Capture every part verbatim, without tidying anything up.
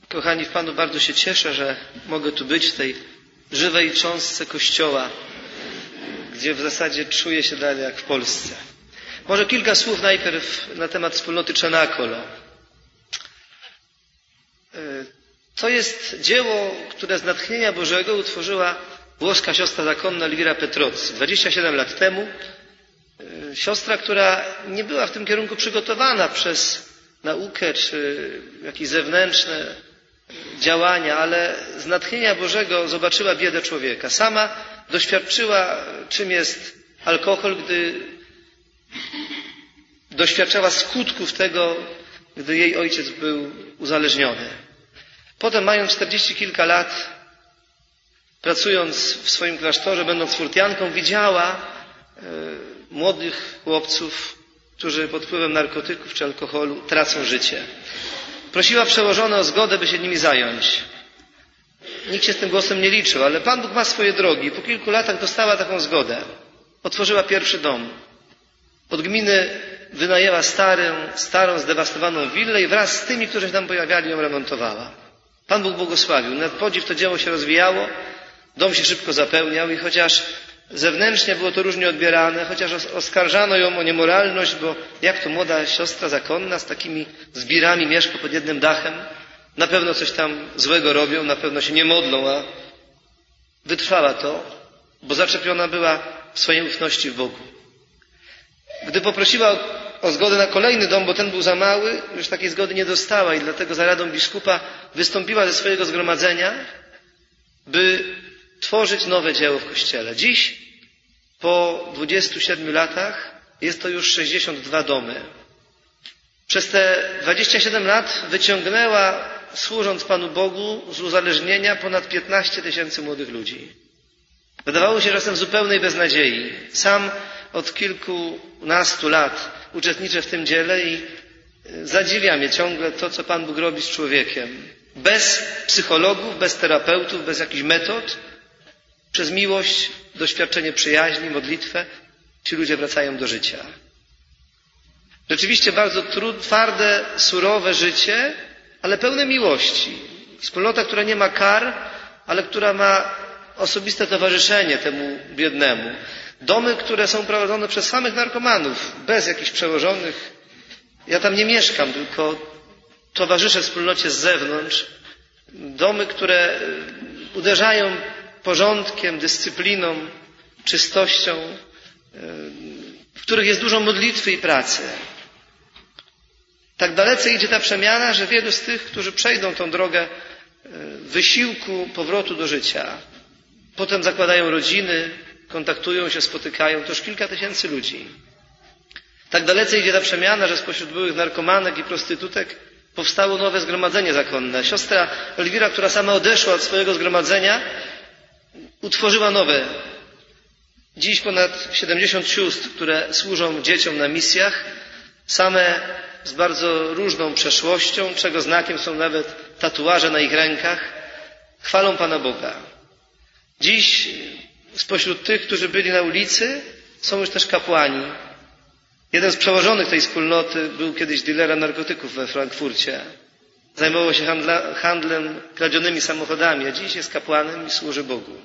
Kochani w Panu, bardzo się cieszę, że mogę tu być w tej żywej cząstce Kościoła, gdzie w zasadzie czuję się dalej jak w Polsce. Może kilka słów najpierw na temat wspólnoty Cenacolo. To jest dzieło, które z natchnienia Bożego utworzyła włoska siostra zakonna Elvira Petrozzi dwadzieścia siedem lat temu. Siostra, która nie była w tym kierunku przygotowana przez naukę czy jakieś zewnętrzne działania, ale z natchnienia Bożego zobaczyła biedę człowieka. Sama doświadczyła, czym jest alkohol, gdy doświadczała skutków tego, gdy jej ojciec był uzależniony. Potem, mając czterdzieści kilka lat, pracując w swoim klasztorze, będąc furtianką, widziała e, młodych chłopców, którzy pod wpływem narkotyków czy alkoholu tracą życie. Prosiła przełożone o zgodę, by się nimi zająć. Nikt się z tym głosem nie liczył, ale Pan Bóg ma swoje drogi. Po kilku latach dostała taką zgodę. Otworzyła pierwszy dom. Od gminy wynajęła starą, starą, zdewastowaną willę i wraz z tymi, którzy się tam pojawiali, ją remontowała. Pan Bóg błogosławił. Na podziw to dzieło się rozwijało, dom się szybko zapełniał i chociaż zewnętrznie było to różnie odbierane, chociaż oskarżano ją o niemoralność, bo jak to młoda siostra zakonna z takimi zbirami mieszka pod jednym dachem, na pewno coś tam złego robią, na pewno się nie modlą, a wytrwała to, bo zaczepiona była w swojej ufności w Bogu. Gdy poprosiła o, o zgodę na kolejny dom, bo ten był za mały, już takiej zgody nie dostała i dlatego za radą biskupa wystąpiła ze swojego zgromadzenia, by tworzyć nowe dzieło w Kościele. Dziś, po dwudziestu siedmiu latach, jest to już sześćdziesiąt dwa domy. Przez te dwadzieścia siedem lat wyciągnęła, służąc Panu Bogu, z uzależnienia ponad piętnaście tysięcy młodych ludzi. Wydawało się czasem zupełnej beznadziei. Sam od kilkunastu lat uczestniczę w tym dziele i zadziwia mnie ciągle to, co Pan Bóg robi z człowiekiem. Bez psychologów, bez terapeutów, bez jakichś metod, przez miłość, doświadczenie przyjaźni, modlitwę, ci ludzie wracają do życia. Rzeczywiście bardzo trud, twarde, surowe życie, ale pełne miłości. Wspólnota, która nie ma kar, ale która ma osobiste towarzyszenie temu biednemu. Domy, które są prowadzone przez samych narkomanów, bez jakichś przełożonych. Ja tam nie mieszkam, tylko towarzyszę wspólnocie z zewnątrz. Domy, które uderzają porządkiem, dyscypliną, czystością, w których jest dużo modlitwy i pracy. Tak dalece idzie ta przemiana, że wielu z tych, którzy przejdą tą drogę wysiłku powrotu do życia, potem zakładają rodziny, kontaktują się, spotykają, to już kilka tysięcy ludzi. Tak dalece idzie ta przemiana, że spośród byłych narkomanek i prostytutek powstało nowe zgromadzenie zakonne. Siostra Elvira, która sama odeszła od swojego zgromadzenia, utworzyła nowe. Dziś ponad siedemdziesiąt sióstr, które służą dzieciom na misjach, same z bardzo różną przeszłością, czego znakiem są nawet tatuaże na ich rękach, chwalą Pana Boga. Dziś spośród tych, którzy byli na ulicy, są już też kapłani. Jeden z przełożonych tej wspólnoty był kiedyś dealerem narkotyków we Frankfurcie. Zajmował się handla, handlem kradzionymi samochodami, a dziś jest kapłanem i służy Bogu.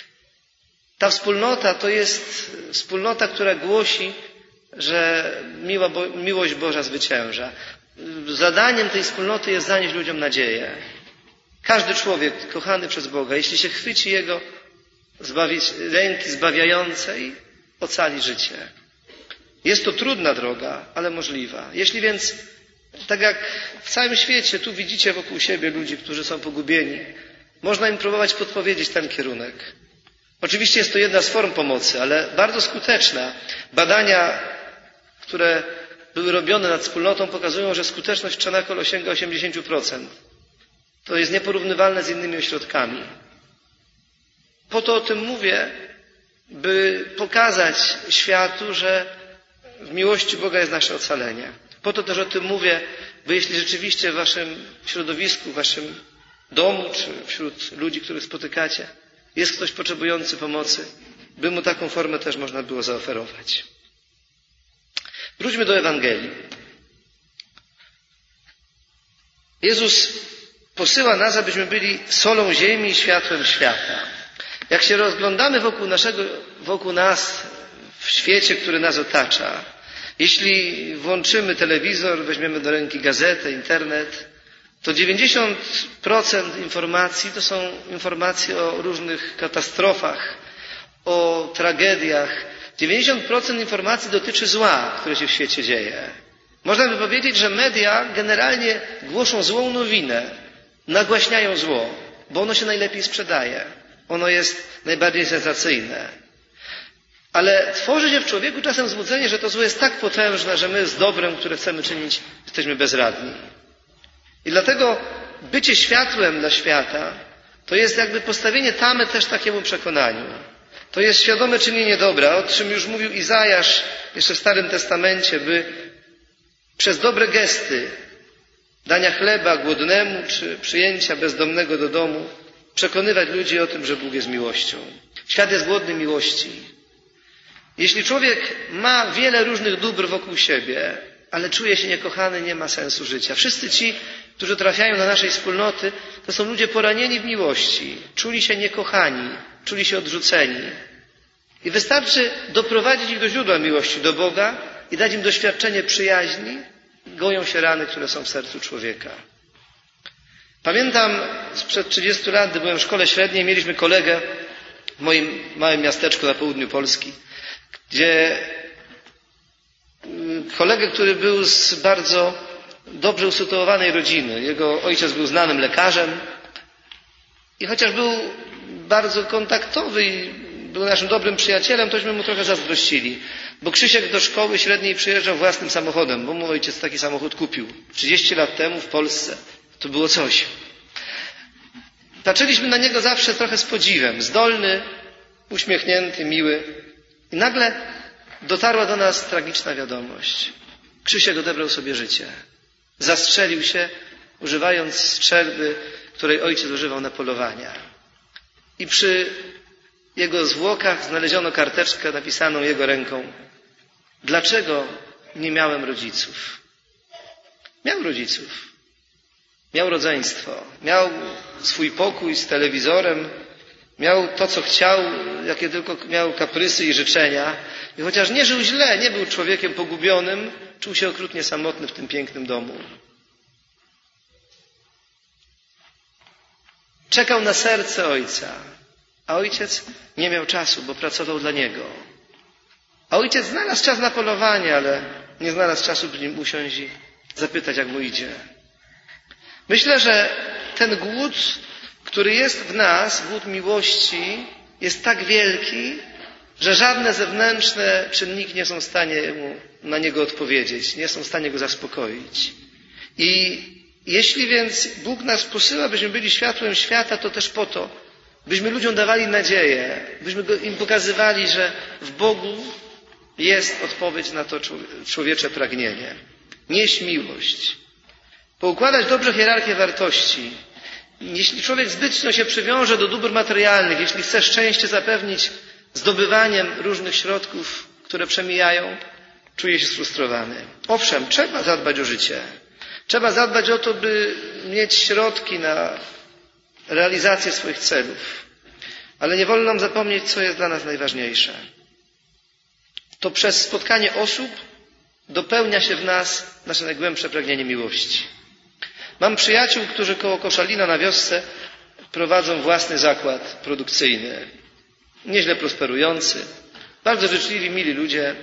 Ta wspólnota to jest wspólnota, która głosi, że miła, bo, miłość Boża zwycięża. Zadaniem tej wspólnoty jest zanieść ludziom nadzieję. Każdy człowiek kochany przez Boga, jeśli się chwyci Jego zbawić, ręki zbawiającej, ocali życie. Jest to trudna droga, ale możliwa. Jeśli więc, tak jak w całym świecie, tu widzicie wokół siebie ludzi, którzy są pogubieni, można im próbować podpowiedzieć ten kierunek. Oczywiście jest to jedna z form pomocy, ale bardzo skuteczna. Badania, które były robione nad wspólnotą, pokazują, że skuteczność w Cenacolo sięga osiemdziesiąt procent. To jest nieporównywalne z innymi ośrodkami. Po to o tym mówię, by pokazać światu, że w miłości Boga jest nasze ocalenie. Po to też o tym mówię, by jeśli rzeczywiście w waszym środowisku, w waszym domu, czy wśród ludzi, których spotykacie, jest ktoś potrzebujący pomocy, by mu taką formę też można było zaoferować. Wróćmy do Ewangelii. Jezus posyła nas, abyśmy byli solą ziemi i światłem świata. Jak się rozglądamy wokół naszego, wokół nas, w świecie, który nas otacza, jeśli włączymy telewizor, weźmiemy do ręki gazetę, internet, to dziewięćdziesiąt procent informacji to są informacje o różnych katastrofach, o tragediach. dziewięćdziesiąt procent informacji dotyczy zła, które się w świecie dzieje. Można by powiedzieć, że media generalnie głoszą złą nowinę, nagłaśniają zło, bo ono się najlepiej sprzedaje. Ono jest najbardziej sensacyjne. Ale tworzy się w człowieku czasem złudzenie, że to zło jest tak potężne, że my z dobrem, które chcemy czynić, jesteśmy bezradni. I dlatego bycie światłem dla świata to jest jakby postawienie tamy też takiemu przekonaniu. To jest świadome czynienie dobra, o czym już mówił Izajasz jeszcze w Starym Testamencie, by przez dobre gesty dania chleba głodnemu czy przyjęcia bezdomnego do domu przekonywać ludzi o tym, że Bóg jest miłością. Świat jest głodny miłości. Jeśli człowiek ma wiele różnych dóbr wokół siebie, ale czuje się niekochany, nie ma sensu życia. Wszyscy ci, którzy trafiają do naszej wspólnoty, to są ludzie poranieni w miłości. Czuli się niekochani, czuli się odrzuceni. I wystarczy doprowadzić ich do źródła miłości, do Boga i dać im doświadczenie przyjaźni, goją się rany, które są w sercu człowieka. Pamiętam sprzed trzydziestu lat, gdy byłem w szkole średniej, mieliśmy kolegę w moim małym miasteczku na południu Polski, gdzie kolegę, który był z bardzo dobrze usytuowanej rodziny. Jego ojciec był znanym lekarzem i chociaż był bardzo kontaktowy i był naszym dobrym przyjacielem, tośmy mu trochę zazdrościli. Bo Krzysiek do szkoły średniej przyjeżdżał własnym samochodem, bo mu ojciec taki samochód kupił. trzydzieści lat temu w Polsce. To było coś. Patrzyliśmy na niego zawsze trochę z podziwem. Zdolny, uśmiechnięty, miły. I nagle dotarła do nas tragiczna wiadomość. Krzysiek odebrał sobie życie. Zastrzelił się, używając strzelby, której ojciec używał na polowania. I przy jego zwłokach znaleziono karteczkę napisaną jego ręką. Dlaczego nie miałem rodziców? Miał rodziców. Miał rodzeństwo. Miał swój pokój z telewizorem. Miał to, co chciał, jakie tylko miał kaprysy i życzenia. I chociaż nie żył źle, nie był człowiekiem pogubionym, czuł się okrutnie samotny w tym pięknym domu. Czekał na serce ojca, a ojciec nie miał czasu, bo pracował dla niego. A ojciec znalazł czas na polowanie, ale nie znalazł czasu, by nim usiąść i zapytać, jak mu idzie. Myślę, że ten głód, który jest w nas, głód miłości, jest tak wielki, że żadne zewnętrzne czynniki nie są w stanie mu na niego odpowiedzieć, nie są w stanie go zaspokoić. I jeśli więc Bóg nas posyła, byśmy byli światłem świata, to też po to, byśmy ludziom dawali nadzieję, byśmy im pokazywali, że w Bogu jest odpowiedź na to człowiecze pragnienie. Nieść miłość. Poukładać dobrze hierarchię wartości. Jeśli człowiek zbytnio się przywiąże do dóbr materialnych, jeśli chce szczęście zapewnić zdobywaniem różnych środków, które przemijają, czuje się sfrustrowany. Owszem, trzeba zadbać o życie. Trzeba zadbać o to, by mieć środki na realizację swoich celów. Ale nie wolno nam zapomnieć, co jest dla nas najważniejsze. To przez spotkanie osób dopełnia się w nas nasze najgłębsze pragnienie miłości. Mam przyjaciół, którzy koło Koszalina na wiosce prowadzą własny zakład produkcyjny. Nieźle prosperujący, bardzo życzliwi, mili ludzie.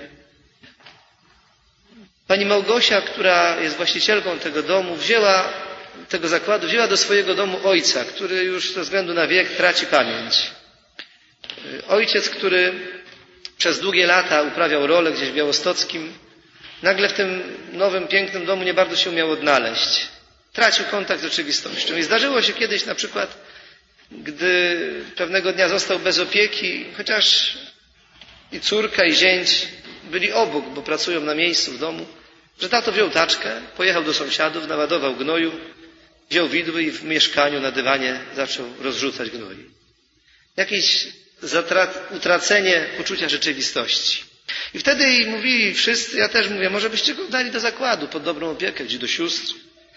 Pani Małgosia, która jest właścicielką tego domu, wzięła, tego zakładu, wzięła do swojego domu ojca, który już ze względu na wiek traci pamięć. Ojciec, który przez długie lata uprawiał rolę gdzieś w Białostockim, nagle w tym nowym, pięknym domu nie bardzo się umiał odnaleźć. Tracił kontakt z rzeczywistością. I zdarzyło się kiedyś na przykład, gdy pewnego dnia został bez opieki, chociaż i córka, i zięć byli obok, bo pracują na miejscu w domu, że tato wziął taczkę, pojechał do sąsiadów, naładował gnoju, wziął widły i w mieszkaniu na dywanie zaczął rozrzucać gnój. Jakieś zatrat, utracenie poczucia rzeczywistości. I wtedy mówili wszyscy, ja też mówię, może byście go dali do zakładu pod dobrą opiekę, gdzie do sióstr.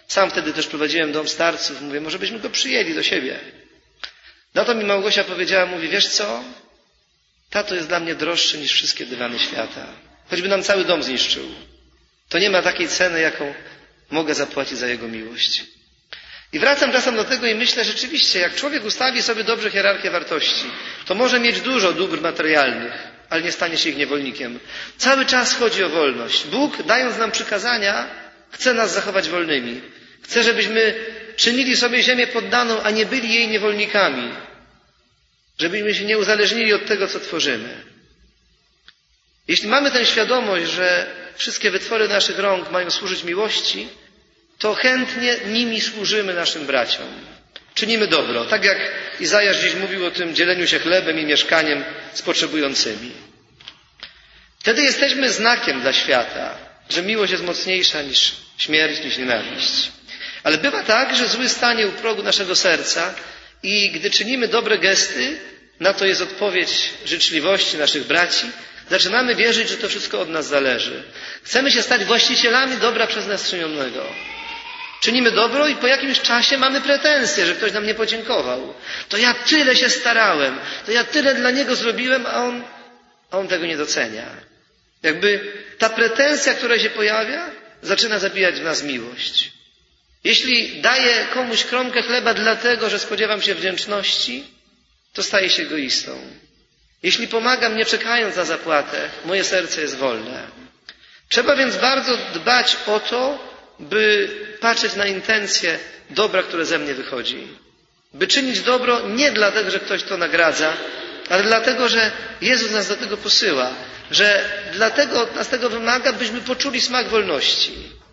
Sam wtedy też prowadziłem dom starców. Mówię, może byśmy go przyjęli do siebie. Na to mi Małgosia powiedziała, mówi, wiesz co? Tato jest dla mnie droższy niż wszystkie dywany świata. Choćby nam cały dom zniszczył. To nie ma takiej ceny, jaką mogę zapłacić za jego miłość. I wracam czasem do tego i myślę, rzeczywiście, jak człowiek ustawi sobie dobrze hierarchię wartości, to może mieć dużo dóbr materialnych, ale nie stanie się ich niewolnikiem. Cały czas chodzi o wolność. Bóg, dając nam przykazania, chce nas zachować wolnymi. Chce, żebyśmy czynili sobie ziemię poddaną, a nie byli jej niewolnikami. Żebyśmy się nie uzależnili od tego, co tworzymy. Jeśli mamy tę świadomość, że wszystkie wytwory naszych rąk mają służyć miłości, to chętnie nimi służymy naszym braciom. Czynimy dobro, tak jak Izajasz dziś mówił o tym dzieleniu się chlebem i mieszkaniem z potrzebującymi. Wtedy jesteśmy znakiem dla świata, że miłość jest mocniejsza niż śmierć, niż nienawiść. Ale bywa tak, że zły stanie u progu naszego serca i gdy czynimy dobre gesty, na to jest odpowiedź życzliwości naszych braci, zaczynamy wierzyć, że to wszystko od nas zależy. Chcemy się stać właścicielami dobra przez nas czynionego. Czynimy dobro i po jakimś czasie mamy pretensje, że ktoś nam nie podziękował. To ja tyle się starałem, to ja tyle dla niego zrobiłem, a on, a on tego nie docenia. Jakby ta pretensja, która się pojawia, zaczyna zabijać w nas miłość. Jeśli daję komuś kromkę chleba dlatego, że spodziewam się wdzięczności, to staję się egoistą. Jeśli pomagam, nie czekając na zapłatę, moje serce jest wolne. Trzeba więc bardzo dbać o to, by patrzeć na intencje dobra, które ze mnie wychodzi. By czynić dobro nie dlatego, że ktoś to nagradza, ale dlatego, że Jezus nas do tego posyła. Że dlatego nas tego wymaga, byśmy poczuli smak wolności.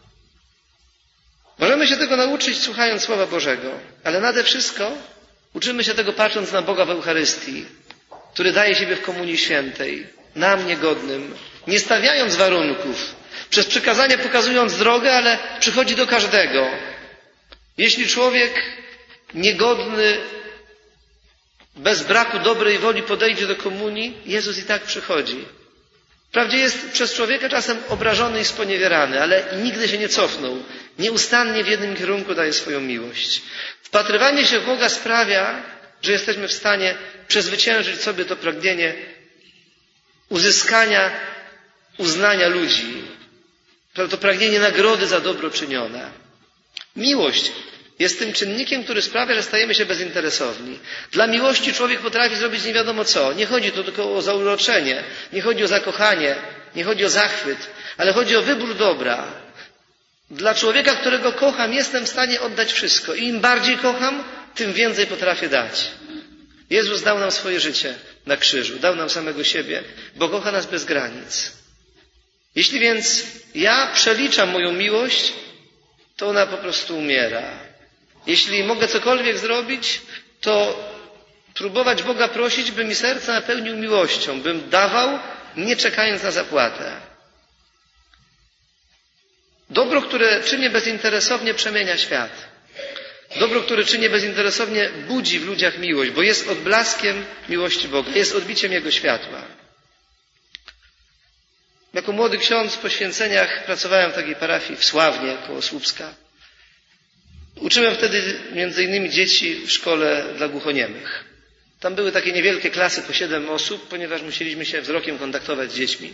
Możemy się tego nauczyć słuchając Słowa Bożego, ale nade wszystko uczymy się tego patrząc na Boga w Eucharystii, który daje siebie w Komunii Świętej, nam niegodnym, nie stawiając warunków, przez przykazania pokazując drogę, ale przychodzi do każdego. Jeśli człowiek niegodny, bez braku dobrej woli podejdzie do komunii, Jezus i tak przychodzi. Wprawdzie jest przez człowieka czasem obrażony i sponiewierany, ale nigdy się nie cofnął. Nieustannie w jednym kierunku daje swoją miłość. Wpatrywanie się w Boga sprawia, że jesteśmy w stanie przezwyciężyć sobie to pragnienie uzyskania uznania ludzi. To pragnienie nagrody za dobro czynione. Miłość jest tym czynnikiem, który sprawia, że stajemy się bezinteresowni. Dla miłości człowiek potrafi zrobić nie wiadomo co. Nie chodzi tu tylko o zauroczenie, nie chodzi o zakochanie, nie chodzi o zachwyt, ale chodzi o wybór dobra. Dla człowieka, którego kocham, jestem w stanie oddać wszystko. I im bardziej kocham, tym więcej potrafię dać. Jezus dał nam swoje życie na krzyżu, dał nam samego siebie, bo kocha nas bez granic. Jeśli więc ja przeliczam moją miłość, to ona po prostu umiera. Jeśli mogę cokolwiek zrobić, to próbować Boga prosić, by mi serce napełnił miłością, bym dawał, nie czekając na zapłatę. Dobro, które czynię bezinteresownie, przemienia świat. Dobro, które czynię bezinteresownie, budzi w ludziach miłość, bo jest odblaskiem miłości Boga, jest odbiciem Jego światła. Jako młody ksiądz w poświęceniach pracowałem w takiej parafii w Sławnie, koło Słupska. Uczyłem wtedy między innymi dzieci w szkole dla głuchoniemych. Tam były takie niewielkie klasy po siedem osób, ponieważ musieliśmy się wzrokiem kontaktować z dziećmi.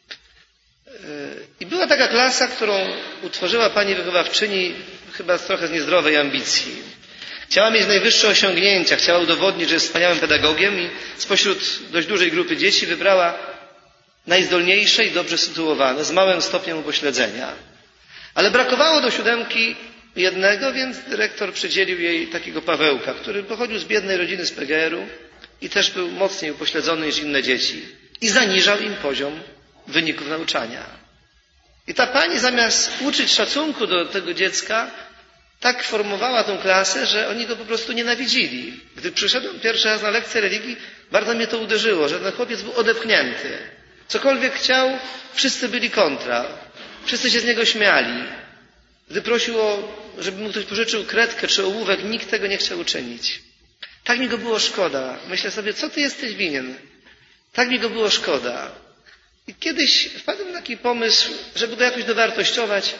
I była taka klasa, którą utworzyła pani wychowawczyni chyba trochę z niezdrowej ambicji. Chciała mieć najwyższe osiągnięcia, chciała udowodnić, że jest wspaniałym pedagogiem i spośród dość dużej grupy dzieci wybrała najzdolniejsze i dobrze sytuowane, z małym stopniem upośledzenia. Ale brakowało do siódemki jednego, więc dyrektor przydzielił jej takiego Pawełka, który pochodził z biednej rodziny z P G R u i też był mocniej upośledzony niż inne dzieci. I zaniżał im poziom wyników nauczania. I ta pani zamiast uczyć szacunku do tego dziecka, tak formowała tę klasę, że oni go po prostu nienawidzili. Gdy przyszedłem pierwszy raz na lekcję religii, bardzo mnie to uderzyło, że ten chłopiec był odepchnięty. Cokolwiek chciał, wszyscy byli kontra. Wszyscy się z niego śmiali. Gdy prosił o, żeby mu ktoś pożyczył kredkę czy ołówek, nikt tego nie chciał uczynić. Tak mi go było szkoda. Myślę sobie, co ty jesteś winien? Tak mi go było szkoda. I kiedyś wpadłem na taki pomysł, żeby go jakoś dowartościować.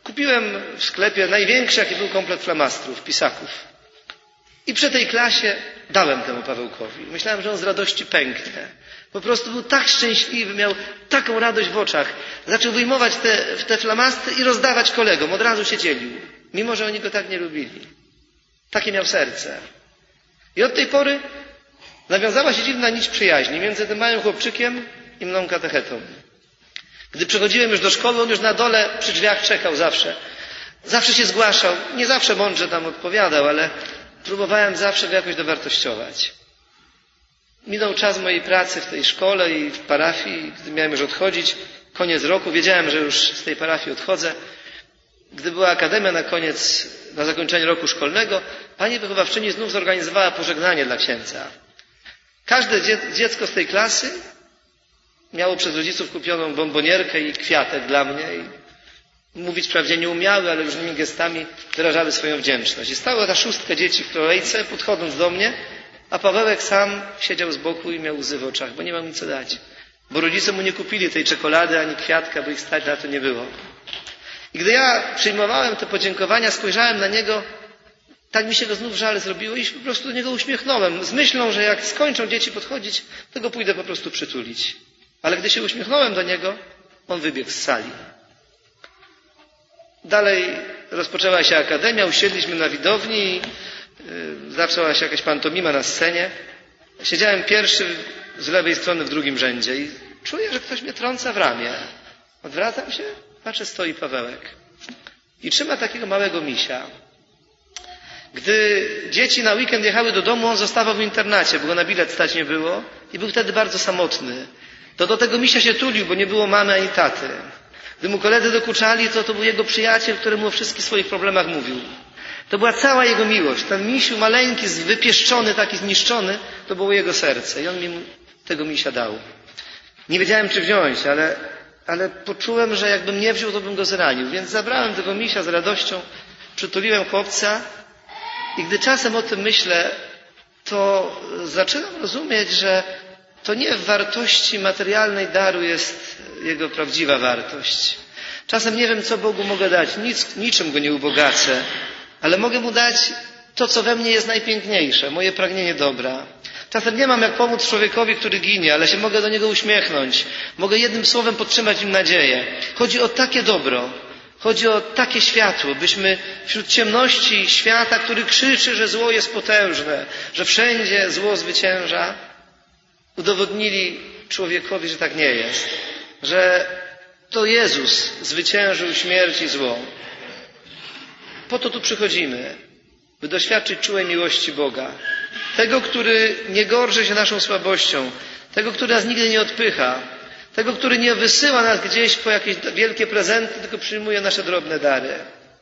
Kupiłem w sklepie największy, jaki był komplet flamastrów, pisaków. I przy tej klasie dałem temu Pawełkowi. Myślałem, że on z radości pęknie. Po prostu był tak szczęśliwy, miał taką radość w oczach. Zaczął wyjmować te, te flamastry i rozdawać kolegom. Od razu się dzielił. Mimo że oni go tak nie lubili. Takie miał serce. I od tej pory nawiązała się dziwna nić przyjaźni między tym małym chłopczykiem i mną katechetą. Gdy przychodziłem już do szkoły, on już na dole przy drzwiach czekał zawsze. Zawsze się zgłaszał. Nie zawsze mądrze tam odpowiadał, ale próbowałem zawsze go jakoś dowartościować. Minął czas mojej pracy w tej szkole i w parafii, gdy miałem już odchodzić. Koniec roku. Wiedziałem, że już z tej parafii odchodzę. Gdy była akademia na koniec, na zakończenie roku szkolnego, pani wychowawczyni znów zorganizowała pożegnanie dla księdza. Każde dziecko z tej klasy miało przez rodziców kupioną bombonierkę i kwiatek dla mnie. I mówić wprawdzie nie umiały, ale różnymi gestami wyrażały swoją wdzięczność. I stała ta szóstka dzieci w kolejce, podchodząc do mnie, a Pawełek sam siedział z boku i miał łzy w oczach, bo nie miał mi co dać. Bo rodzice mu nie kupili tej czekolady ani kwiatka, bo ich stać na to nie było. I gdy ja przyjmowałem te podziękowania, spojrzałem na niego, tak mi się go znów żal zrobiło i się po prostu do niego uśmiechnąłem. Z myślą, że jak skończą dzieci podchodzić, to go pójdę po prostu przytulić. Ale gdy się uśmiechnąłem do niego, on wybiegł z sali. Dalej rozpoczęła się akademia, usiedliśmy na widowni i yy, zaczęła się jakaś pantomima na scenie. Siedziałem pierwszy z lewej strony w drugim rzędzie i czuję, że ktoś mnie trąca w ramię. Odwracam się, patrzę, stoi Pawełek i trzyma takiego małego misia. Gdy dzieci na weekend jechały do domu, on zostawał w internacie, bo go na bilet stać nie było i był wtedy bardzo samotny. To do tego misia się tulił, bo nie było mamy ani taty. Gdy mu koledzy dokuczali, to to był jego przyjaciel, który mu o wszystkich swoich problemach mówił. To była cała jego miłość. Ten misiu maleńki, wypieszczony, taki zniszczony, to było jego serce. I on mi tego misia dał. Nie wiedziałem, czy wziąć, ale, ale poczułem, że jakbym nie wziął, to bym go zranił. Więc zabrałem tego misia z radością, przytuliłem chłopca i gdy czasem o tym myślę, to zaczynam rozumieć, że to nie w wartości materialnej daru jest jego prawdziwa wartość. Czasem nie wiem, co Bogu mogę dać, nic, niczym go nie ubogacę, ale mogę mu dać to, co we mnie jest najpiękniejsze, moje pragnienie dobra. Czasem nie mam jak pomóc człowiekowi, który ginie, ale się mogę do niego uśmiechnąć. Mogę jednym słowem podtrzymać im nadzieję. Chodzi o takie dobro, chodzi o takie światło, byśmy wśród ciemności świata, który krzyczy, że zło jest potężne, że wszędzie zło zwycięża, udowodnili człowiekowi, że tak nie jest. Że to Jezus zwyciężył śmierć i zło. Po to tu przychodzimy, by doświadczyć czułej miłości Boga. Tego, który nie gorszy się naszą słabością. Tego, który nas nigdy nie odpycha. Tego, który nie wysyła nas gdzieś po jakieś wielkie prezenty, tylko przyjmuje nasze drobne dary.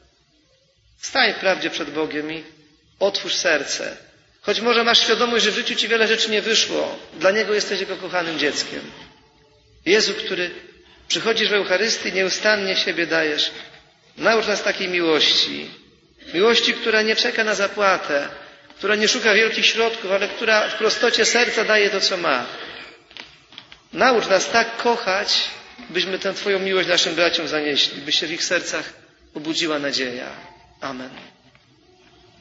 Stań wprawdzie przed Bogiem i otwórz serce. Choć może masz świadomość, że w życiu ci wiele rzeczy nie wyszło. Dla Niego jesteś Jego kochanym dzieckiem. Jezu, który przychodzisz w Eucharystii i nieustannie siebie dajesz. Naucz nas takiej miłości. Miłości, która nie czeka na zapłatę, która nie szuka wielkich środków, ale która w prostocie serca daje to, co ma. Naucz nas tak kochać, byśmy tę Twoją miłość naszym braciom zanieśli, by się w ich sercach obudziła nadzieja. Amen.